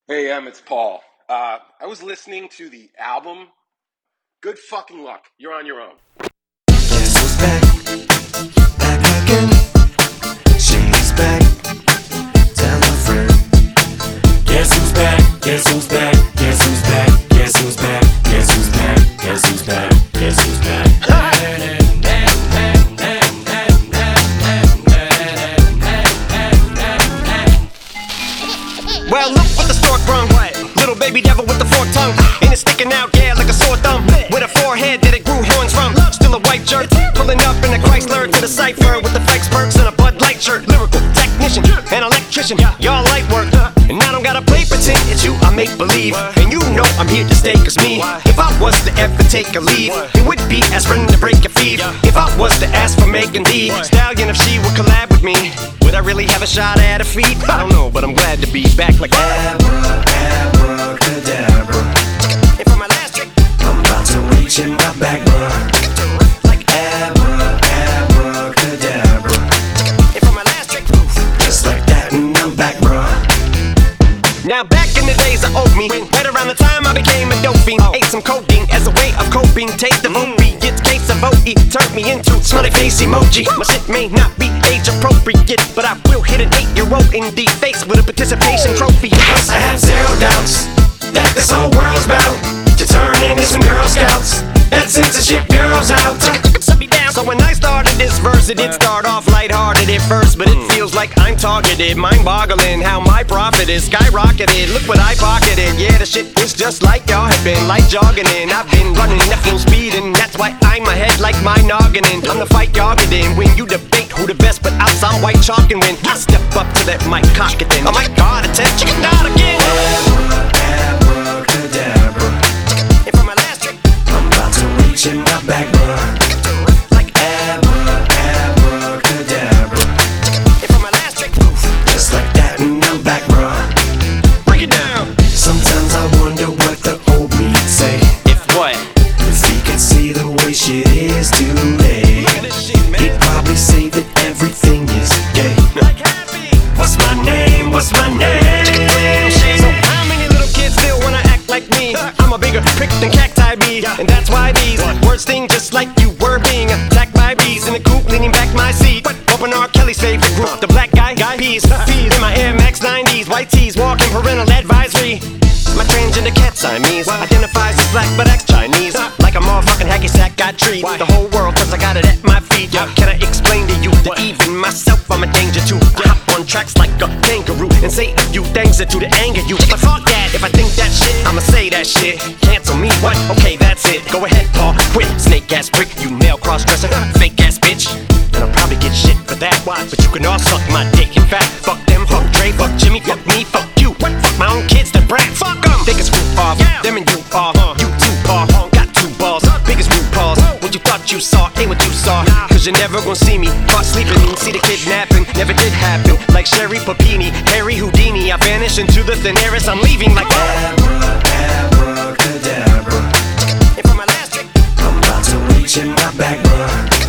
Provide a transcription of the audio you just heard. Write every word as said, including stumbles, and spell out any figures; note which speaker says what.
Speaker 1: Hey, Em, it's Paul. Uh, I was listening to the album. Good fucking luck. You're on your own.
Speaker 2: Guess who's back? Back again. She's back. Tell a friend. Guess who's back? Guess who's back? Guess who's back? Guess who's back? Guess who's back? Guess who's back? Guess who's back?
Speaker 3: Well, look what the stork brung. Little baby devil with the forked tongue. And it's sticking out, yeah, like a sore thumb. With a forehead that it grew horns from. Still a white jerk. Pulling up in a Chrysler to the cipher with the flex perks and a Bud Light shirt. Lyrical technician, an electrician. Y'all light work. And I don't gotta play pretend. It's you, I make believe. And you know I'm here to stay, cause me, if I was to ever take a leave, it would be aspirin to break your feet. If I was to ask for Megan Thee Stallion, if she would collab with me, would I really have a shot at her feet? I don't know, but I'm glad to be back like
Speaker 2: Abra, abracadabra.
Speaker 3: And for my last trick,
Speaker 2: I'm about to reach in my back, bruh.
Speaker 3: like
Speaker 2: Abra, abracadabra.
Speaker 3: And for my last trick,
Speaker 2: Just like that, and I'm back, bruh.
Speaker 3: now back in the days I owed me, right around the time I became a dope fiend. Ate some codeine as a way of coping. Take the movie, it's case of O E, turned me into smiley face emoji. My shit may not be age appropriate, but I will hit an eight-year-old in the face with a participation trophy.
Speaker 2: I have zero doubts that this whole world's about to turn into some Girl Scouts and censorship girls out.
Speaker 3: So when I started this verse, it did start off lighthearted at first, but it feels like I'm targeted. Mind-boggling how my profit is skyrocketed. Look what I pocketed. Yeah, the shit is just like y'all have been, like jogging in. I've been running at full speed, and that's why I'm ahead like my noggin. I'm the fight y'all get in when you debate who the best, but I'm some white chalk, and when I step up to that mic, cock it then. Oh my God, attention, chicken out again.
Speaker 2: Abra, abracadabra.
Speaker 3: And for my last trick,
Speaker 2: I'm about to reach in my back, bruh.
Speaker 3: like
Speaker 2: Abra, abracadabra.
Speaker 3: and for my last trick,
Speaker 2: Just like that, and I'm back, bruh.
Speaker 3: break it down.
Speaker 2: Sometimes I wonder what the old me'd say
Speaker 3: If what?
Speaker 2: if he could see the way shit is today.
Speaker 3: Look at this shit, man.
Speaker 2: He'd probably say that everything is gay.
Speaker 3: Like happy.
Speaker 2: What's my name? What's my name?
Speaker 3: So how many little kids still wanna act like me? I'm a bigger prick than cacti bee, and that's why these words sting just like you were being attacked by bees in the coop, leaning back my seat. Open R. Kelly's favorite group, the black guy, guy peas, peas in my Air Max nineties, white tees, walking parental advisory. My transgender cat Siamese identifies as black but acts Chinese, like a motherfucking hacky sack. I treat the whole world cause I got it at my feet. Can I explain to you that even myself I'm a danger to? I hop on tracks like a kangaroo and say a few things that do to anger you. But fuck that, if I think that shit, I'ma say that shit. Cancel me, what? Okay, that's it. Go ahead, Paul, quit. Snake ass prick, you male cross-dresser, fake ass bitch. And I'll probably get shit for that. But you can all suck my dick. In fact, fuck them, fuck Dre, fuck Jimmy, fuck me, fuck you. Fuck my own kids, the brat. Fuck them. Think it's roof off, them and you off. You too, Paul, got two balls. Biggest root balls. What you thought you saw ain't what you saw. Cause you're never gonna see me caught sleeping. See the kidnapping, never did happen. Like Sherry Papini, Harry Houdini. I vanish into the thin air as I'm leaving like
Speaker 2: Abra, abracadabra.
Speaker 3: And for my last trick,
Speaker 2: I'm about to reach in my back, bruh.